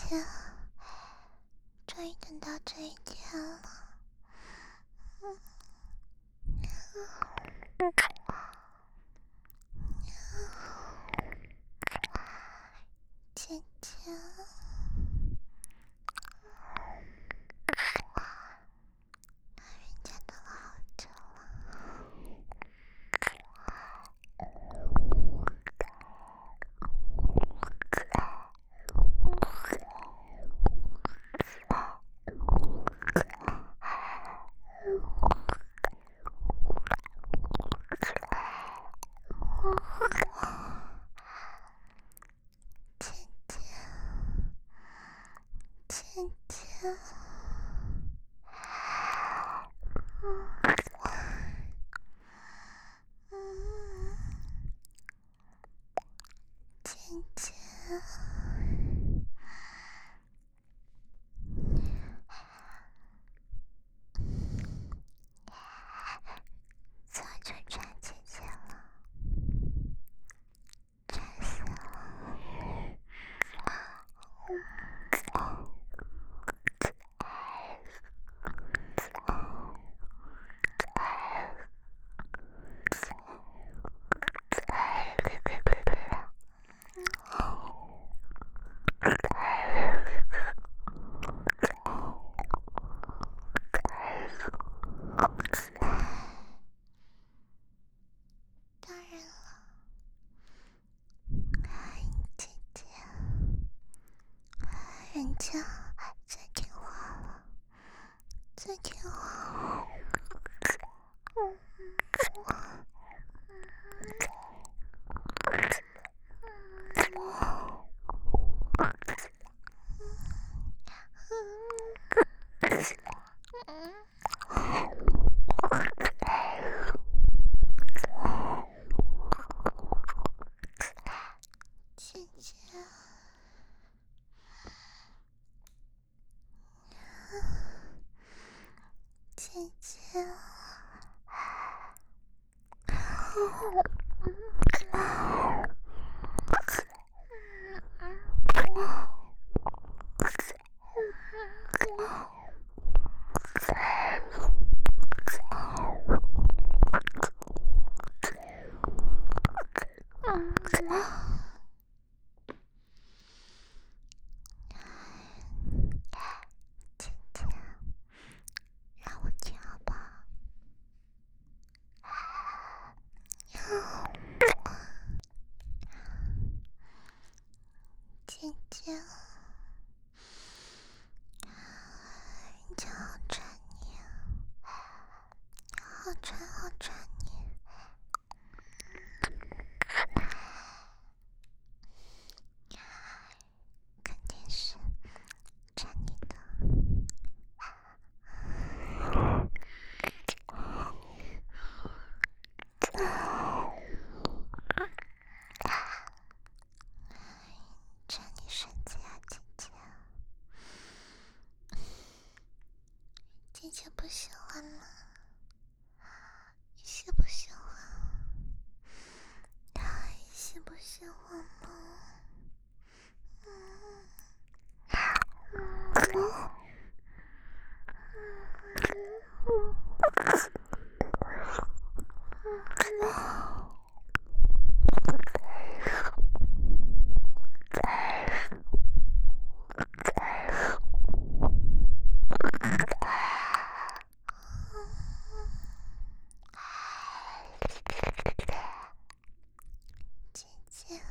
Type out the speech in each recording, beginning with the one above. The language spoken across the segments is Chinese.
天，终于等到这一天了。姐姐，人家等了好久了。姐姐，姐姐，早就馋姐姐了，馋死了。当然了，姐姐，人家最听话了，最听话了。姐姐，姐姐，姐姐，让我听好不好？姐姐，人家好馋你，好馋好馋你。肯定是馋你的。馋你身子呀，姐姐。姐姐不喜欢吗？喜不喜欢？喜不喜欢吗？姐姐，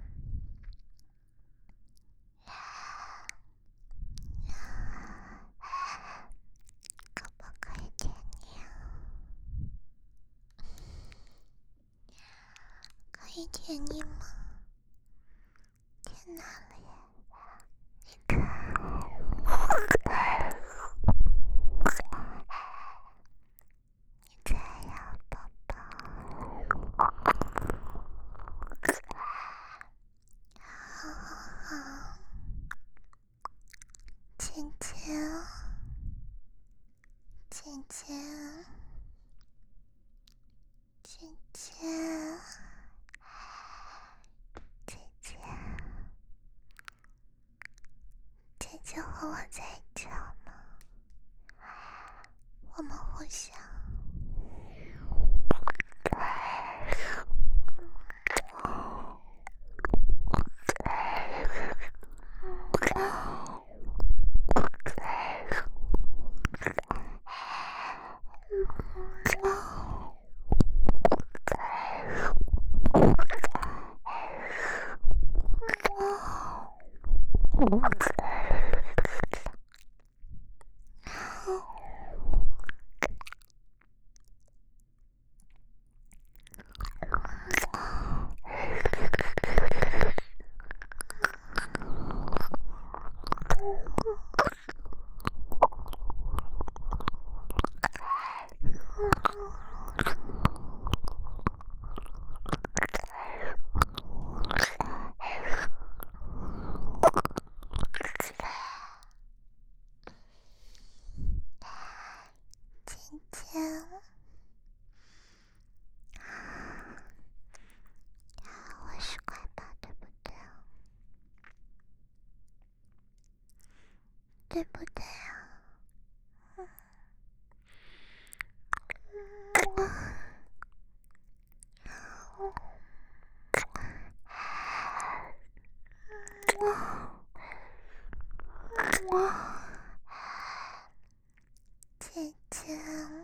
可不可以舔你啊？可以舔你吗？舔哪里？你在呀，宝宝。好好好，姐姐，姐姐，姐姐， 在一起好吗？我们互相。今天我是快跑，对不对？对不对啊？姐姐，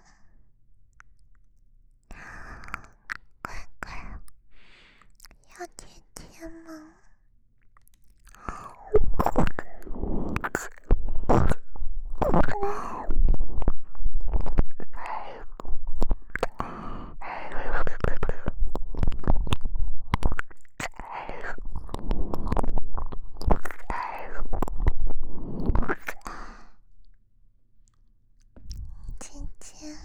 快快，要甜甜吗？姐姐。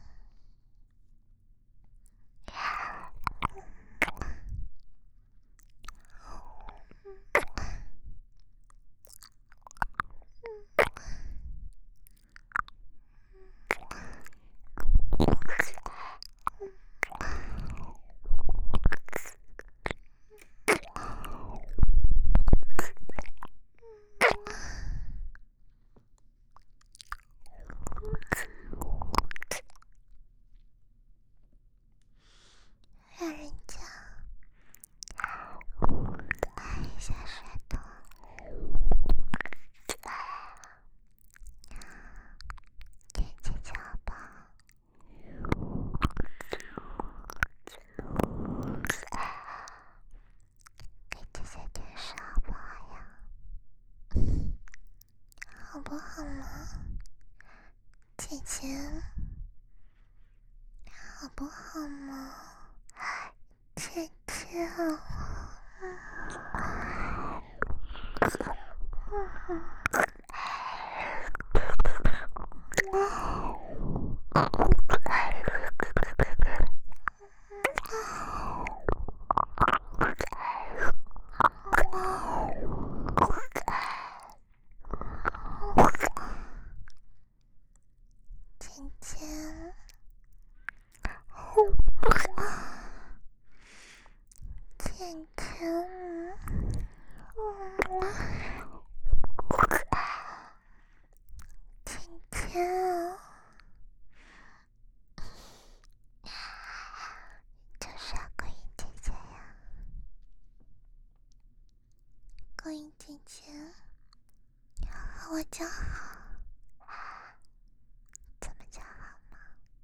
让人家爱一下舌头，给姐姐好不好？给姐姐点舌好不好呀？好不好嘛？姐姐，好不好嘛？姐姐，姐姐。姐姐，姐姐，就是要勾引姐姐呀！勾引姐姐，要和我叫好，怎么叫好吗？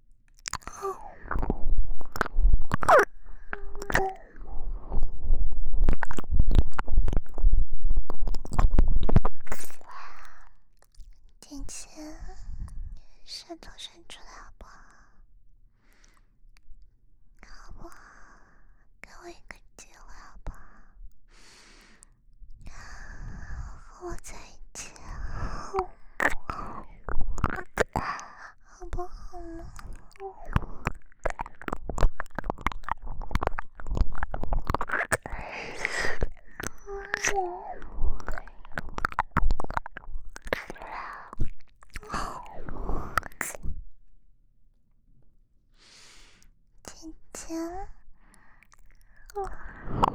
姐姐，舌头伸出来好不好？好不好？给我一个机会好不好？和我在一起，好不好吗？姐姐，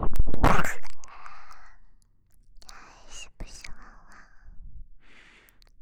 还是不喜欢我？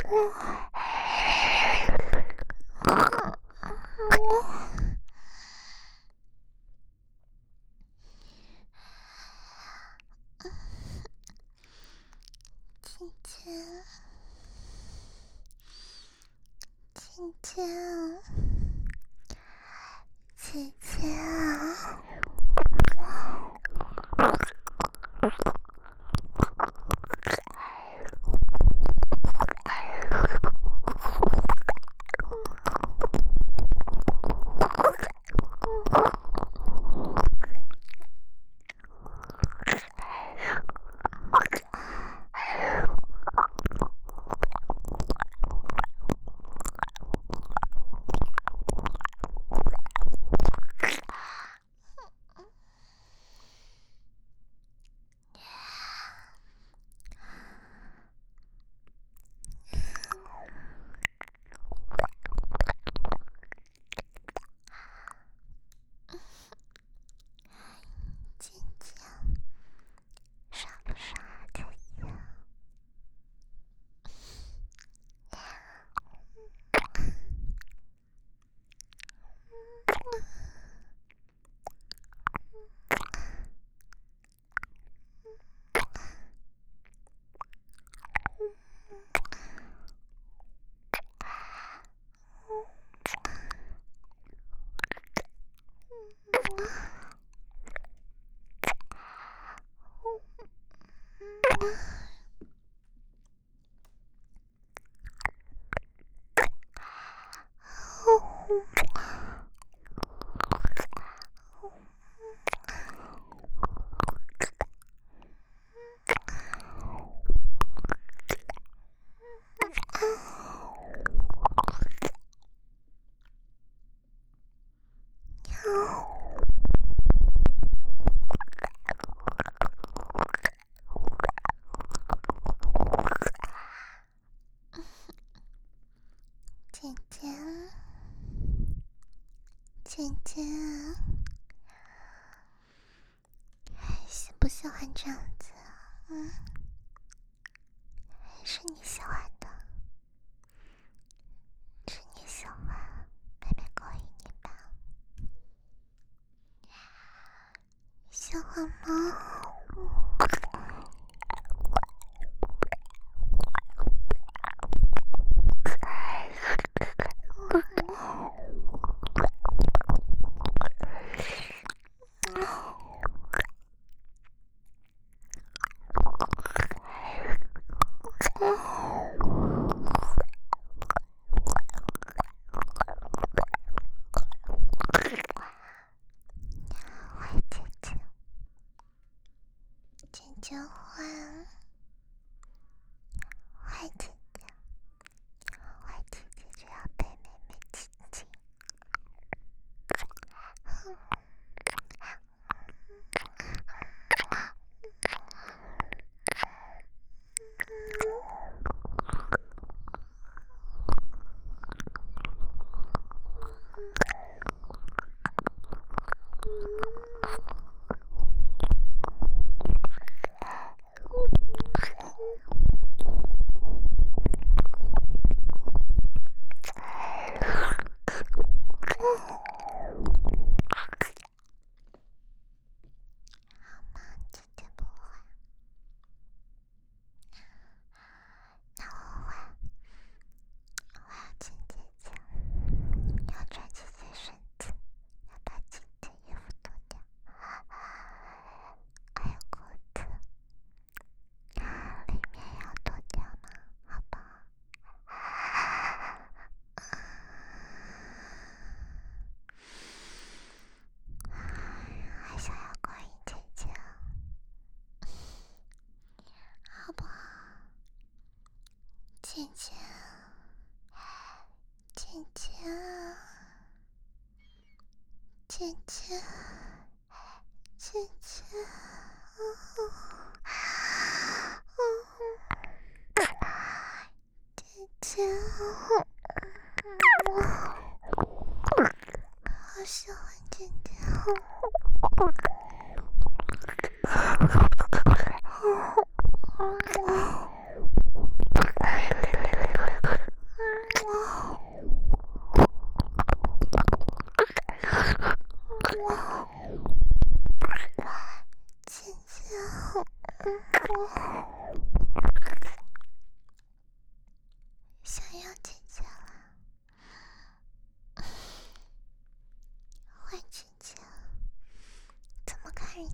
姐姐啊，姐姐傻不傻的呀？姐姐，姐姐，喜不喜欢这样子啊？是你喜欢的，是你喜欢，妹妹勾引你吧？喜欢吗？坏姐姐，姐姐坏，坏姐姐，坏姐姐就要被妹妹亲亲。姐姐不坏，那我坏。我要亲姐姐，要抓姐姐身子，要把姐姐衣服脱掉，还有裤子，里面要脱掉吗？好不好？还想要勾引姐姐，好不好？姐姐，姐姐，姐姐，姐姐，姐姐，好喜欢姐姐。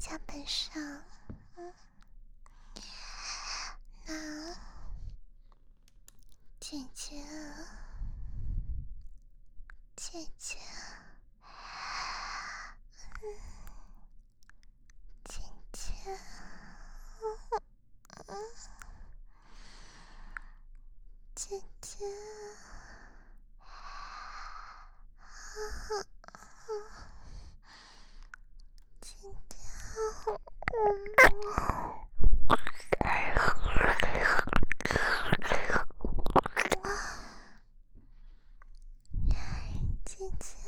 脚本上，那姐姐，姐姐，姐姐，姐姐，姐姐，姐姐，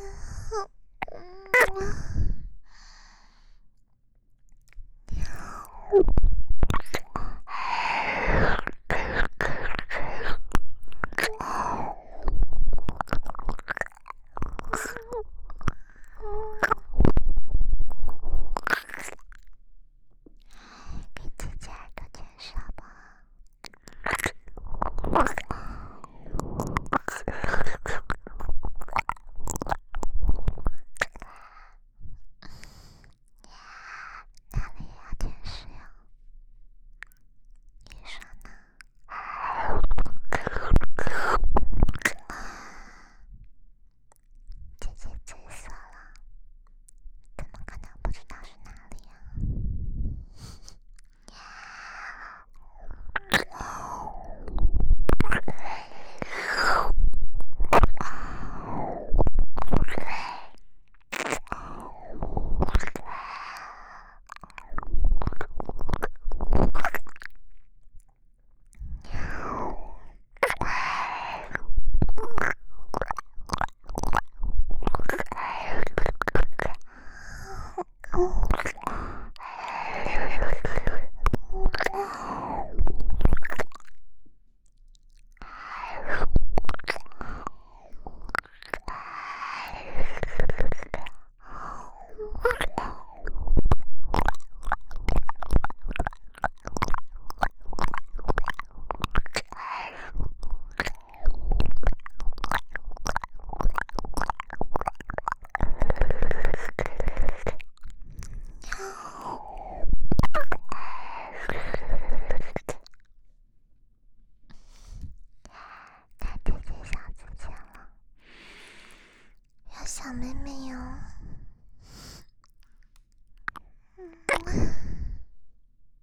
给姐姐耳朵卷上吧。哪里有点事呀？你说呢？姐姐醉死了，怎么可能不知道是哪里呀？太姐姐小子钱了，要小妹妹哟。